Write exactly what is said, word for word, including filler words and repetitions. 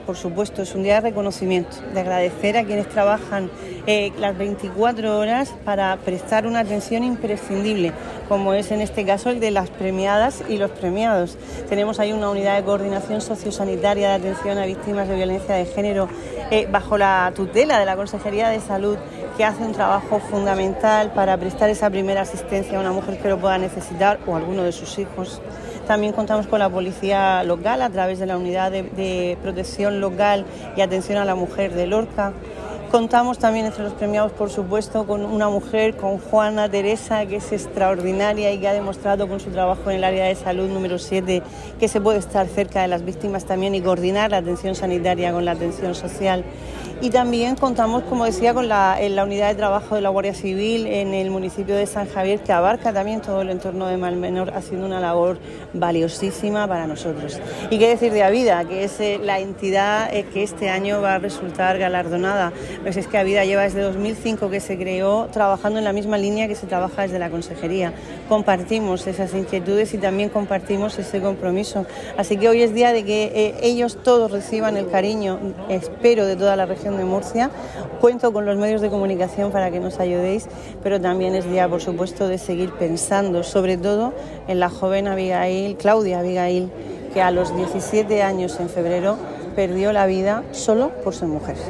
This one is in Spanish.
Por supuesto, es un día de reconocimiento, de agradecer a quienes trabajan eh, las veinticuatro horas para prestar una atención imprescindible, como es en este caso el de las premiadas y los premiados. Tenemos ahí una unidad de coordinación sociosanitaria de atención a víctimas de violencia de género eh, bajo la tutela de la Consejería de Salud, que hace un trabajo fundamental para prestar esa primera asistencia a una mujer que lo pueda necesitar o a alguno de sus hijos. También contamos con la policía local a través de la unidad de, de protección local y atención a la mujer de Lorca. Contamos también entre los premiados, por supuesto, con una mujer, con Juana Teresa, que es extraordinaria y que ha demostrado con su trabajo en el área de salud número siete que se puede estar cerca de las víctimas también y coordinar la atención sanitaria con la atención social. Y también contamos, como decía, con la, en la unidad de trabajo de la Guardia Civil en el municipio de San Javier, que abarca también todo el entorno de Malmenor, haciendo una labor valiosísima para nosotros. Y qué decir de Avida, que es eh, la entidad eh, que este año va a resultar galardonada. Pues es que Avida lleva desde dos mil cinco que se creó trabajando en la misma línea que se trabaja desde la Consejería. Compartimos esas inquietudes y también compartimos ese compromiso. Así que hoy es día de que eh, ellos todos reciban el cariño, espero, de toda la región de Murcia. Cuento con los medios de comunicación para que nos ayudéis, pero también es día, por supuesto, de seguir pensando, sobre todo en la joven Abigail, Claudia Abigail, que a los diecisiete años en febrero perdió la vida solo por ser mujer.